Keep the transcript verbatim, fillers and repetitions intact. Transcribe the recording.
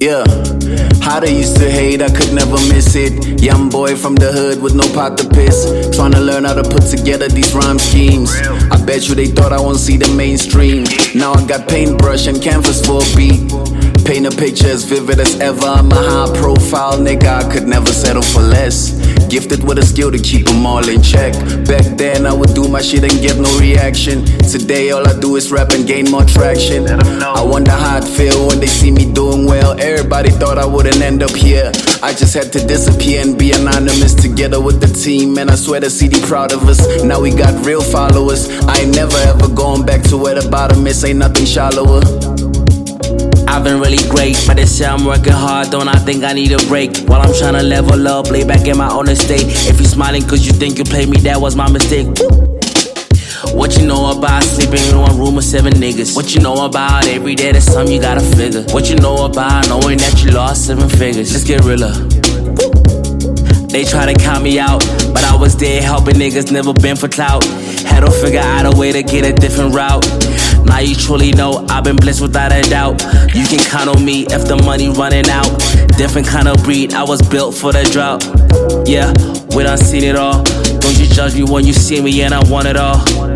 Yeah, how they used to hate, I could never miss it. Young boy from the hood with no pot to piss, trying to learn how to put together these rhyme schemes. I bet you they thought I won't see the mainstream. Now I got paintbrush and canvas for a beat. Paint a picture as vivid as ever. I'm a high profile nigga, I could never settle for less. Gifted with a skill to keep them all in check. Back then I would do my shit and get no reaction. Today all I do is rap and gain more traction. I wonder how I'd feel when they see me doing well. Everybody thought I wouldn't end up here. I just had to disappear and be anonymous together with the team. And I swear the city proud of us. Now we got real followers. I ain't never ever going back to where the bottom is. Ain't nothing shallower. I've been really great, but they say I'm working hard, don't I think I need a break? While I'm trying to level up, lay back in my own estate. If you smiling cause you think you played me, that was my mistake. Woo! What you know about sleeping in one room with seven niggas? What you know about every day there's something you gotta figure? What you know about knowing that you lost seven figures? Let's get realer. Woo! They try to count me out, but I was there helping niggas, never been for clout. Had to figure out a way to get a different route. Now you truly know I've been blessed without a doubt. You can count on me if the money running out. Different kind of breed, I was built for the drought. Yeah, we done seen it all. Don't you judge me when you see me and I want it all.